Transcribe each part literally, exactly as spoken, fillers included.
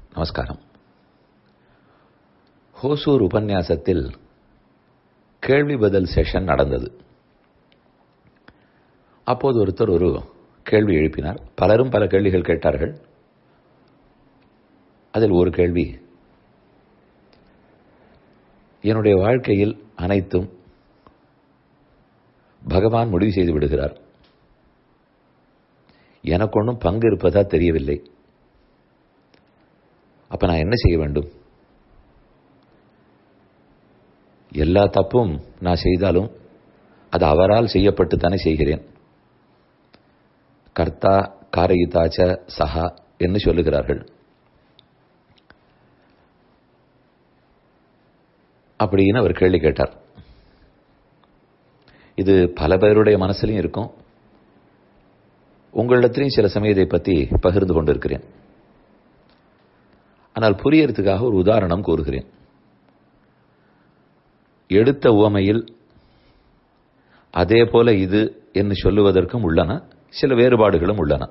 நமஸ்காரம். ஹோசூர் உபன்யாசத்தில் கேள்வி பதில் செஷன் நடந்தது. அப்போது ஒருத்தர் ஒரு கேள்வி எழுப்பினார். பலரும் பல கேள்விகள் கேட்டார்கள். அதில் ஒரு கேள்வி, என்னுடைய வாழ்க்கையில் அனைத்தும் பகவான் முடிவு செய்து விடுகிறார், எனக்கு ஒன்றும் பங்கு இருப்பதா தெரியவில்லை, அப்ப நான் என்ன செய்ய வேண்டும்? எல்லா தப்பும் நான் செய்தாலும் அது அவரால் செய்யப்பட்டு தானே செய்கிறேன். கர்த்தா காரயிதாச்ச சஹா என்று சொல்லுகிறார்கள். அப்படின்னு அவர் கேள்வி கேட்டார். இது பல பேருடைய மனசிலையும் இருக்கும். உங்களிடத்திலையும் சில சமயம் இதை பற்றி பகிர்ந்து கொண்டிருக்கிறேன். ஆனால் புரியறதுக்காக ஒரு உதாரணம் கூறுகிறேன். எடுத்த உவமையில் அதே போல இது என்று சொல்லுவதற்கும் உள்ளன, சில வேறுபாடுகளும் உள்ளன.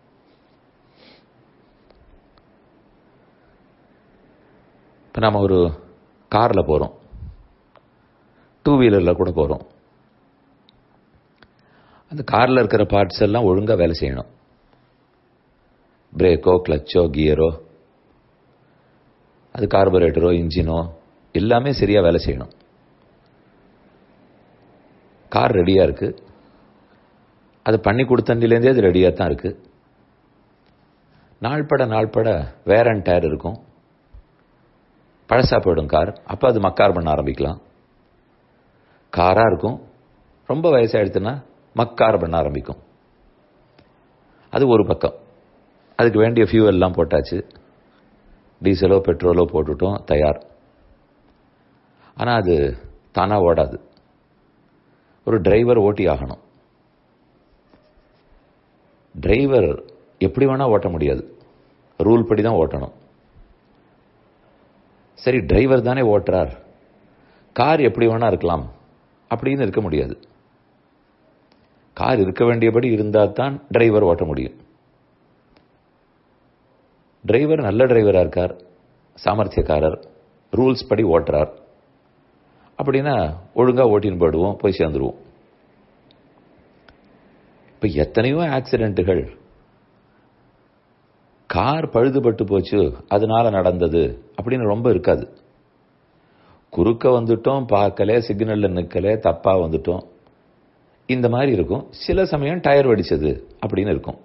இப்ப நாம ஒரு கார்ல போறோம், டூ வீலர்ல கூட போறோம். அந்த கார்ல இருக்கிற பார்ட்ஸ் எல்லாம் ஒழுங்கா வேலை செய்யணும். பிரேக்கோ, கிளச்சோ, கியரோ, அது கார்பரேட்டரோ, இன்ஜினோ எல்லாமே சரியா வேலை செய்யணும். கார் ரெடியா இருக்கு, அது பண்ணி கொடுத்தண்டிலேருந்தே அது ரெடியா தான் இருக்கு. நாள்பட நாள்பட வேர் அண்ட் டயர் இருக்கும், பழசா போயிடும் கார். அப்ப அது மக்கார் பண்ண ஆரம்பிக்கலாம். காரா இருக்கும், ரொம்ப வயசாயிடுச்சுன்னா மக்கார் பண்ண ஆரம்பிக்கும். அது ஒரு பக்கம். அதுக்கு வேண்டிய ஃபியூவல் எல்லாம் போட்டாச்சு, டீசலோ பெட்ரோலோ போட்டுட்டோம், தயார். ஆனா அது தானா ஓடாது. ஒரு டிரைவர் ஓட்டி ஆகணும். டிரைவர் எப்படி வேணா ஓட்ட முடியாது, ரூல் படி தான் ஓட்டணும். சரி, டிரைவர் தானே ஓட்டுறார், கார் எப்படி வேணா இருக்கலாம் அப்படின்னு இருக்க முடியாது. கார் இருக்க வேண்டியபடி இருந்தால் தான் டிரைவர் ஓட்ட முடியும். டிரைவர் நல்ல டிரைவரா இருக்கார், சாமர்த்தியக்காரர், ரூல்ஸ் படி ஓட்டுறார் அப்படின்னா ஒழுங்கா ஓட்டின்னு போயிடுவோம், போய் சேர்ந்துருவோம். இப்ப எத்தனையோ ஆக்சிடென்ட்டுகள் கார் பழுதுபட்டு போச்சு அதனால நடந்தது அப்படின்னு ரொம்ப இருக்காது. குறுக்க வந்துட்டோம், பார்க்கல, சிக்னல்ல நிக்கல, தப்பா வந்துட்டோம், இந்த மாதிரி இருக்கும். சில சமயம் டயர் வெடிச்சது அப்படின்னு இருக்கும்.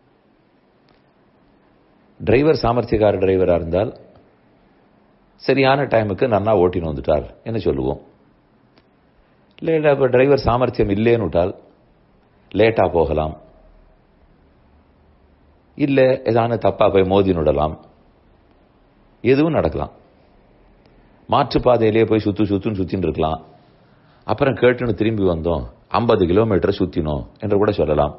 டிரைவர் சாமர்த்தியக்கார டிரைவரா இருந்தால் சரியான டைமுக்கு நன்னா ஓட்டின்னு வந்துட்டார் என்ன சொல்லுவோம். இல்லை, இப்போ டிரைவர் சாமர்த்தியம் இல்லைன்னு விட்டால் லேட்டா போகலாம், இல்லை ஏதான தப்பா போய் மோதி நுடலாம், எதுவும் நடக்கலாம். மாற்றுப்பாதையிலேயே போய் சுத்து சுத்துன்னு சுத்தின்னு இருக்கலாம். அப்புறம் கேட்டுன்னு திரும்பி வந்தோம், ஐம்பது கிலோமீட்டர் சுத்தினோம் என்று கூட சொல்லலாம்.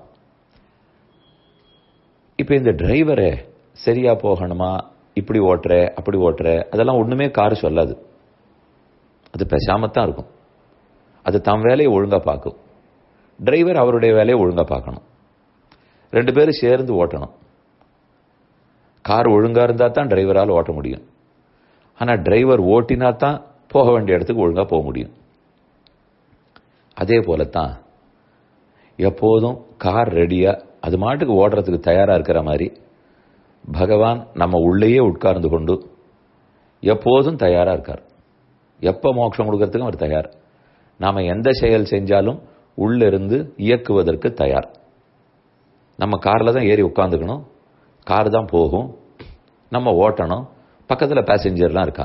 இப்ப இந்த டிரைவரை சரியா போகணுமா, இப்படி ஓட்டுற அப்படி ஓட்டுற அதெல்லாம் ஒண்ணுமே கார் சொல்லாது. அது பேசாமத்தான் இருக்கும். அது தம் வேலையை ஒழுங்கா பார்க்கும். டிரைவர் அவருடைய வேலையை ஒழுங்கா பார்க்கணும். ரெண்டு பேரும் சேர்ந்து ஓட்டணும். கார் ஒழுங்கா இருந்தா தான் டிரைவரால் ஓட்ட முடியும். ஆனா டிரைவர் ஓட்டினா தான் போக வேண்டிய இடத்துக்கு ஒழுங்கா போக முடியும். அதே போலத்தான் எப்போதும் கார் ரெடியா அது மாட்டுக்கு ஓடுறதுக்கு தயாரா இருக்கிற மாதிரி பகவான் நம்ம உள்ளேயே உட்கார்ந்து கொண்டு எப்போதும் தயாரா இருக்கார். எப்ப மோட்சம் கொடுக்கறதுக்கும் அவர் தயார். நாம எந்த செயல் செஞ்சாலும் உள்ள இருந்து இயக்குவதற்கு தயார். நம்ம கார்ல தான் ஏறி உட்கார்ந்துக்கணும், கார் தான் போகும், நம்ம ஓட்டணும், பக்கத்துல பேசஞ்சர்லாம் இருக்கா.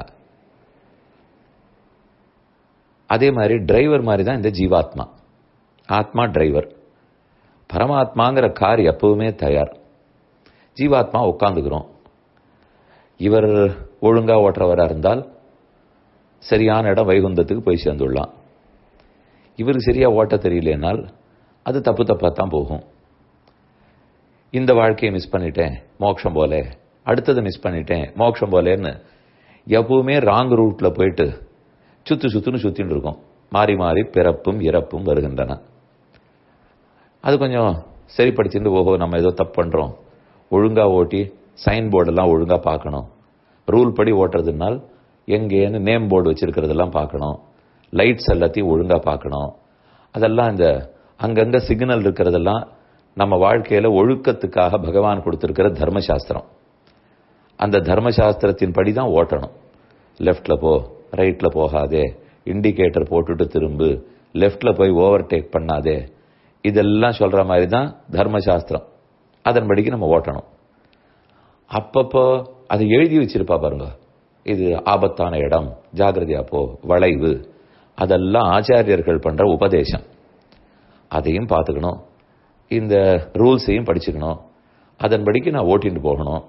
அதே மாதிரி டிரைவர் மாதிரி தான் இந்த ஜீவாத்மா. ஆத்மா டிரைவர், பரமாத்மாங்கிற கார் எப்பவுமே தயார். ஜீவாத்மா உட்கார்ந்துக்கிறோம். இவர் ஒழுங்கா ஓட்டுறவரா இருந்தால் சரியான இடம் வைகுந்தத்துக்கு போய் சேர்ந்துடலாம். இவருக்கு சரியா ஓட்ட தெரியலனால் அது தப்பு தப்பா தான் போகும். இந்த வாழ்க்கையை மிஸ் பண்ணிட்டேன் மோட்சம் போல, அடுத்தது மிஸ் பண்ணிட்டேன் மோட்சம் போலேன்னு எப்பவுமே ராங் ரூட்ல போயிட்டு சுத்து சுத்துன்னு சுத்தின்னு இருக்கும். மாறி மாறி பிறப்பும் இறப்பும் வருகின்றன. அது கொஞ்சம் சரிப்படுத்திட்டு, ஓஹோ நம்ம ஏதோ தப்பு பண்றோம், ஒழுங்கா ஓட்டி சைன் போர்டெல்லாம் ஒழுங்கா பார்க்கணும், ரூல் படி ஓட்டுறதுனால் எங்கேன்னு நேம் போர்டு வச்சிருக்கிறதெல்லாம் பார்க்கணும், லைட்ஸ் எல்லாத்தையும் ஒழுங்கா பார்க்கணும். அதெல்லாம் இந்த அங்கங்க சிக்னல் இருக்கிறதெல்லாம் நம்ம வாழ்க்கையில ஒழுக்கத்துக்காக பகவான் கொடுத்திருக்கிற தர்மசாஸ்திரம். அந்த தர்மசாஸ்திரத்தின் படி தான் ஓட்டணும். லெஃப்ட்ல போ, ரைட்ல போகாதே, இண்டிகேட்டர் போட்டுட்டு திரும்பு, லெஃப்ட்ல போய் ஓவர்டேக் பண்ணாதே, இதெல்லாம் சொல்ற மாதிரி தான் தர்மசாஸ்திரம். அதன்படிக்கு நம்ம ஓட்டணும். அப்பப்போ அதை எழுதி வச்சிருப்பா பாருங்க, இது ஆபத்தான இடம், ஜாகிரதையா போ, வளைவு, அதெல்லாம் ஆச்சாரியர்கள் பண்ற உபதேசம். அதையும் பார்த்துக்கணும், இந்த ரூல்ஸையும் படிச்சுக்கணும். அதன்படிக்கு நான் ஓட்டிட்டு போகணும்.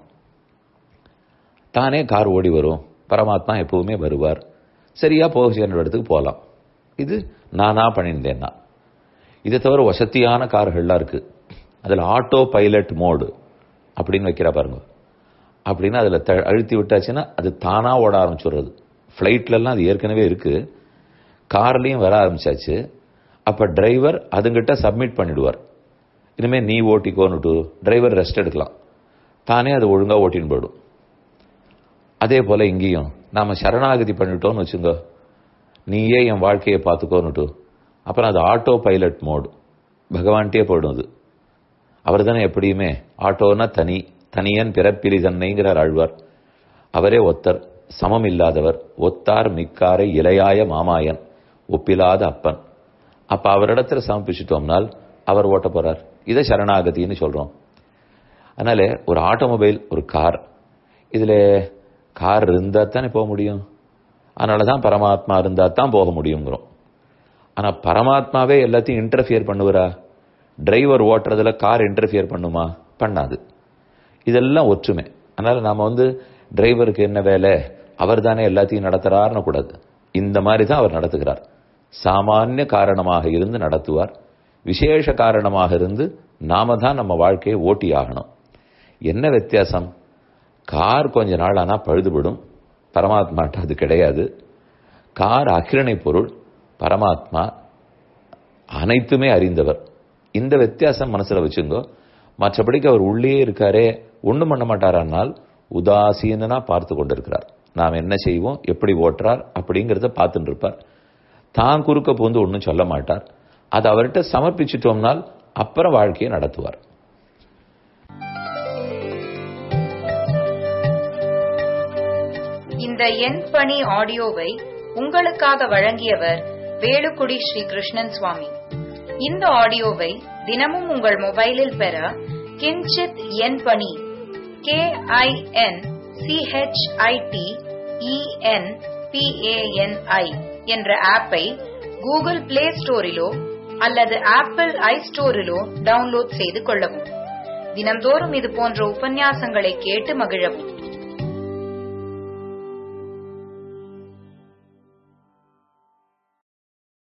தானே கார் ஓடி வரும், பரமாத்மா எப்பவுமே வருவார், சரியா போக சேர்ந்த இடத்துக்கு போகலாம். இது நானா பண்ணியிருந்தேன்னா. இதை தவிர வசதியான கார்கள்லாம் இருக்கு. அதில் ஆட்டோ பைலட் மோடு அப்படின்னு வைக்கிறா பாருங்க. அப்படின்னா அதில் த அழுத்தி விட்டாச்சுன்னா அது தானா ஓட ஆரம்பிச்சுடுறது. ஃப்ளைட்லாம் அது ஏற்கனவே இருக்கு, கார்லையும் வர ஆரம்பிச்சாச்சு. அப்போ டிரைவர் அதுங்கிட்ட சப்மிட் பண்ணிடுவார், இனிமேல் நீ ஓட்டிக்கோன்னுட்டு டிரைவர் ரெஸ்ட் எடுக்கலாம், தானே அது ஒழுங்காக ஓட்டின்னு போயிடும். அதே போல இங்கேயும் நாம சரணாகதி பண்ணிட்டோம்னு வச்சுங்க, நீயே என் வாழ்க்கையை பார்த்துக்கோன்னுட்டு, அப்புறம் அது ஆட்டோ பைலட் மோடு, பகவான்கிட்டே போயிடும். அது அவர் தானே எப்படியுமே. ஆட்டோனா தனி, தனியன் பிறப்பிலி தன்னைங்கிறார் ஆழ்வார். அவரே ஒத்தர், சமம் இல்லாதவர், ஒத்தார் மிக்காரை இலையாய மாமாயன், ஒப்பிலாத அப்பன். அப்ப அவரிடத்துல சமர்ப்பிச்சிட்டோம்னால் அவர் ஓட்ட போறார். இதை சரணாகதின்னு சொல்றோம். அதனால ஒரு ஆட்டோமொபைல், ஒரு கார், இதுல கார் இருந்தா தானே போக முடியும். அதனாலதான் பரமாத்மா இருந்தா தான் போக முடியுங்கிறோம். ஆனா பரமாத்மாவே எல்லாத்தையும் இன்டர்ஃபியர் பண்ணுவாரா? டிரைவர் ஓட்டுறதுல கார் இன்டர்ஃபியர் பண்ணுமா? பண்ணாது. இதெல்லாம் ஒற்றுமை. அதனால நாம வந்து டிரைவருக்கு என்ன வேலை, அவர் தானே எல்லாத்தையும் நடத்துறாருன்னு கூடாது. இந்த மாதிரி தான் அவர் நடத்துகிறார். சாமானிய காரணமாக இருந்து நடத்துவார், விசேஷ காரணமாக இருந்து நாம தான் நம்ம வாழ்க்கையை ஓட்டி ஆகணும். என்ன வித்தியாசம்? கார் கொஞ்ச நாள் ஆனா பழுதுபடும், பரமாத்மாட்ட அது கிடையாது. கார் அகிரணை பொருள், பரமாத்மா அனைத்துமே அறிந்தவர். இந்த வித்தியாசம் மனசுல வச்சுங்கோ. மற்றபடிக்கு அவர் உள்ளே இருக்காரே, ஒண்ணும் பண்ண மாட்டாரானால் உதாசீனா பார்த்து கொண்டிருக்கிறார். நாம் என்ன செய்வோம், எப்படி ஓட்டுறார் அப்படிங்கிறத பார்த்துட்டு இருப்பார். தான் குறுக்க பூந்து ஒன்றும் சொல்ல மாட்டார். அதை அவர்கிட்ட சமர்ப்பிச்சிட்டோம்னால் அப்புறம் வாழ்க்கையை நடத்துவார். இந்த என் பணி ஆடியோவை உங்களுக்காக வழங்கியவர் வேலுக்குடி ஸ்ரீ கிருஷ்ணன் சுவாமி. இந்த ஆடியோவை தினமும் உங்கள் மொபைலில் பெற கிஞ்சித் என் பணி கே ஐ என் சிஹெச்ஐடி இஎன் பிஏஎன்ஐ என்ற ஆப்பை கூகுள் பிளே ஸ்டோரிலோ அல்லது ஆப்பிள் ஐ ஸ்டோரிலோ டவுன்லோட் செய்து கொள்ளவும். தினம்தோறும் இது போன்ற உபன்யாசங்களை கேட்டு மகிழவும்.